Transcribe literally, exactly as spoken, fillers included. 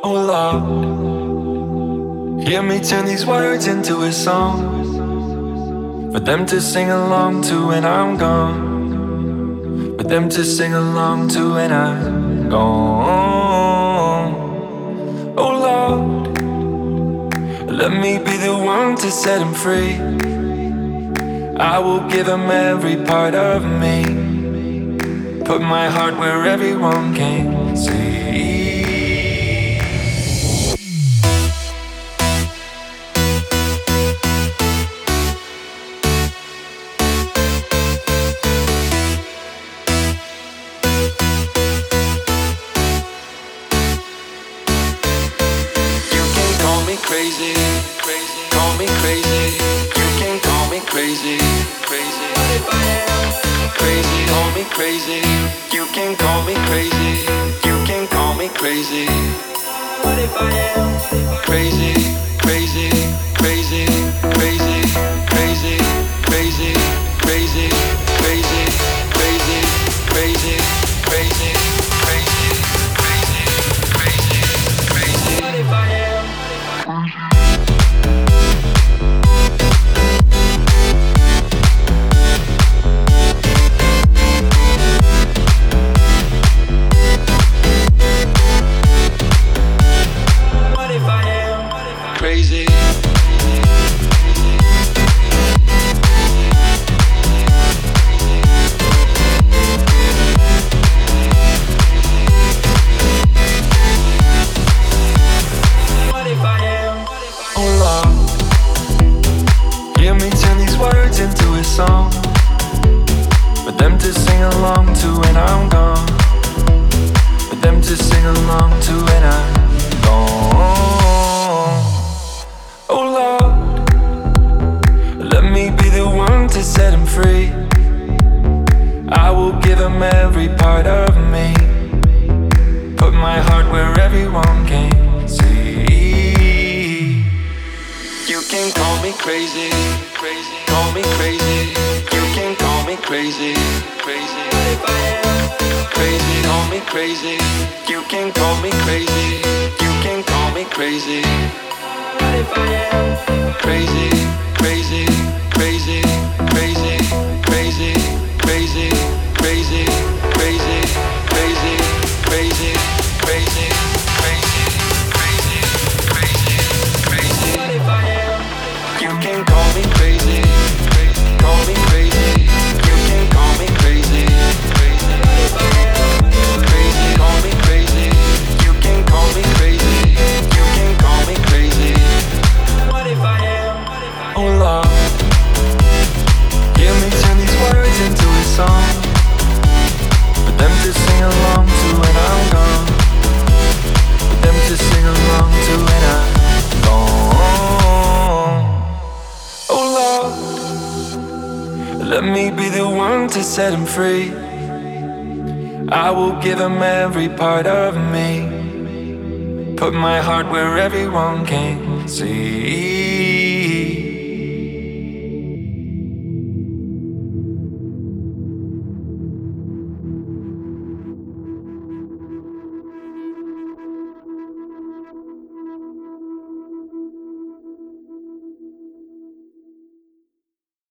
Oh Lord, hear me turn these words into a song for them to sing along to when I'm gone, for them to sing along to when I'm gone. Oh Lord, let me be the one to set them free. I will give them every part of me, put my heart where everyone can see. Crazy, crazy, call me crazy. You can call me crazy, crazy. What if I am crazy? Call me crazy. You can call me crazy. You can call me crazy. What if I am crazy, crazy, crazy, crazy, crazy, crazy, crazy, crazy, crazy, crazy, crazy, crazy, crazy, crazy, crazy. What if I am? Crazy. What if I am? Oh Lord, hear me turn these words into a song for them to sing along to when I'm gone, for them to sing along to when I'm gone. Oh Lord, let me be the one to set them free. I will give them every part of me, put my heart where everyone can see. You can call me crazy, crazy, call me crazy. You can call me crazy, crazy. What if I am crazy? Call me crazy. You can call me crazy. You can call me crazy. What if I am crazy, crazy, crazy, crazy, crazy, crazy, crazy, crazy, crazy, crazy, crazy, crazy, crazy, crazy, crazy? What if I am? You can call me crazy, call me crazy. You can call me crazy, crazy. What if I am crazy? Call me crazy. You can call me crazy. You can call me crazy. What if I am? Oh Lord, hear me turn these words into a song for them to sing along to when I'm gone, for them to sing along to when I'm gone. Oh Lord, let me be the one to set them free. I will give them every part of me, put my heart where everyone can see.